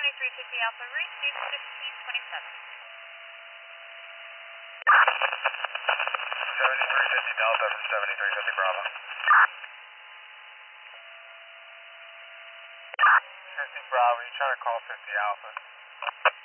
7350 Alpha, receive 1527. 7350 Delta from 7350 Bravo. 50 Bravo, you trying to call 50 Alpha?